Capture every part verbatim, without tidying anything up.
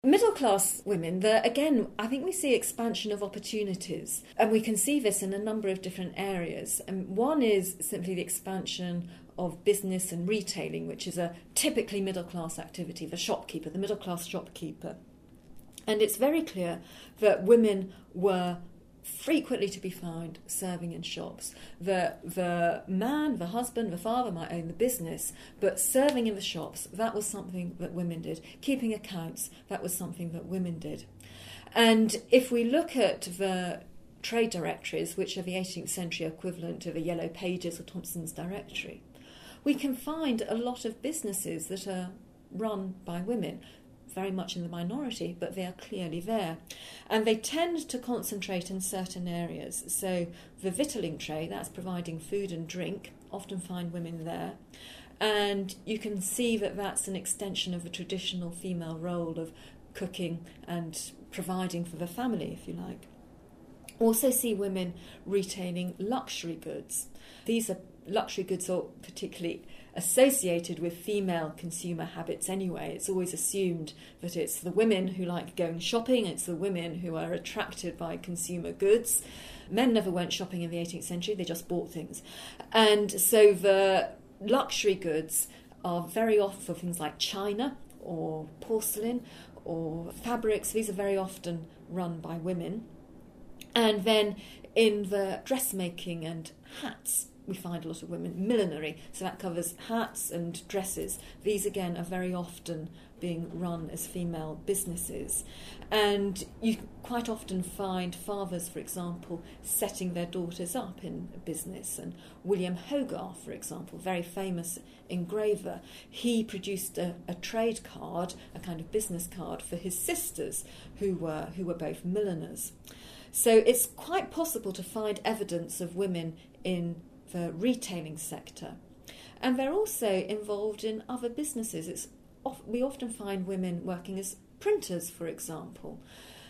Middle-class women, the, again, I think we see expansion of opportunities, and we can see this in a number of different areas. And one is simply the expansion of business and retailing, which is a typically middle-class activity, the shopkeeper, the middle-class shopkeeper. And it's very clear that women were frequently to be found serving in shops. The the man, the husband, the father might own the business, but serving in the shops, that was something that women did. Keeping accounts, that was something that women did. And if we look at the trade directories, which are the eighteenth century equivalent to the Yellow Pages or Thompson's Directory, we can find a lot of businesses that are run by women, very much in the minority, but they are clearly there. And they tend to concentrate in certain areas. So the victualling trade, that's providing food and drink, often find women there. And you can see that that's an extension of the traditional female role of cooking and providing for the family, if you like. Also see women retailing luxury goods. These are luxury goods are particularly associated with female consumer habits anyway. It's always assumed that it's the women who like going shopping, it's the women who are attracted by consumer goods. Men never went shopping in the eighteenth century, they just bought things. And so the luxury goods are very often for things like china or porcelain or fabrics. These are very often run by women. And then in the dressmaking and hats, we find a lot of women. Millinery, so that covers hats and dresses. These again are very often being run as female businesses. And you quite often find fathers, for example, setting their daughters up in a business. And William Hogarth, for example, very famous engraver, he produced a, a trade card, a kind of business card for his sisters who were who were both milliners. So it's quite possible to find evidence of women in the retailing sector. And they're also involved in other businesses. It's of, we often find women working as printers, for example.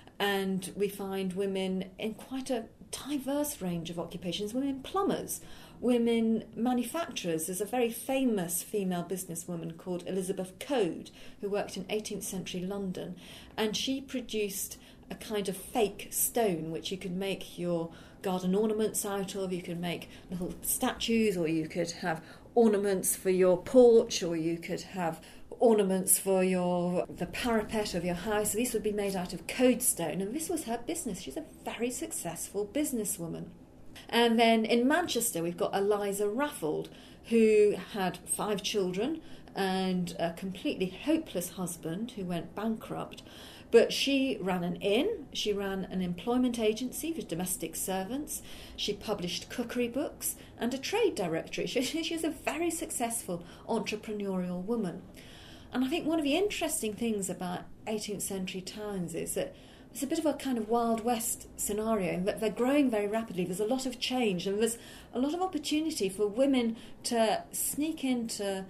And we find women in quite a diverse range of occupations. Women plumbers, women manufacturers. There's a very famous female businesswoman called Elizabeth Coad who worked in eighteenth century London. And she produced a kind of fake stone which you could make your garden ornaments out of. You could make little statues, or you could have ornaments for your porch, or you could have ornaments for your the parapet of your house. These would be made out of codestone, and this was her business. She's a very successful businesswoman. And then in Manchester we've got Eliza Raffold, who had five children and a completely hopeless husband who went bankrupt. But she ran an inn, she ran an employment agency for domestic servants, she published cookery books and a trade directory. She, she's a very successful entrepreneurial woman. And I think one of the interesting things about eighteenth century towns is that it's a bit of a kind of Wild West scenario, in that they're growing very rapidly. There's a lot of change, and there's a lot of opportunity for women to sneak into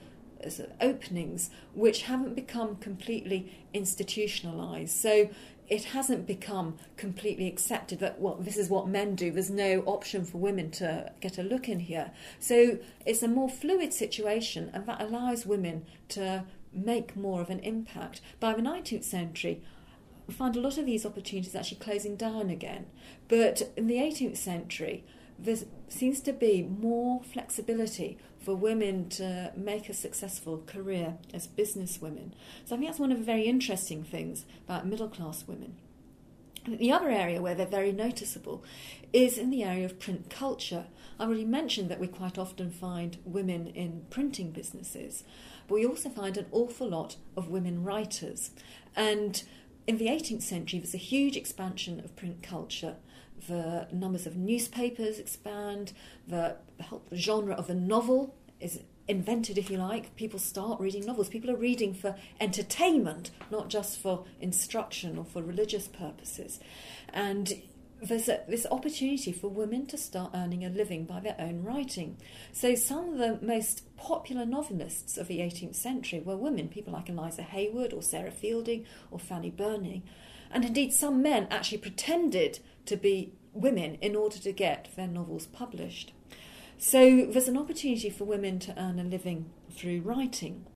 openings which haven't become completely institutionalised. So it hasn't become completely accepted that, well, this is what men do. There's no option for women to get a look in here. So it's a more fluid situation, and that allows women to make more of an impact. By the nineteenth century, we find a lot of these opportunities actually closing down again. But in the eighteenth century, there seems to be more flexibility for women to make a successful career as businesswomen. So I think that's one of the very interesting things about middle-class women. And the other area where they're very noticeable is in the area of print culture. I already mentioned that we quite often find women in printing businesses, but we also find an awful lot of women writers. And in the eighteenth century, there's a huge expansion of print culture. The numbers of newspapers expand, the whole genre of the novel is invented, if you like. People start reading novels. People are reading for entertainment, not just for instruction or for religious purposes. And there's a, this opportunity for women to start earning a living by their own writing. So some of the most popular novelists of the eighteenth century were women, people like Eliza Haywood or Sarah Fielding or Fanny Burney. And indeed some men actually pretended to be women in order to get their novels published. So there's an opportunity for women to earn a living through writing.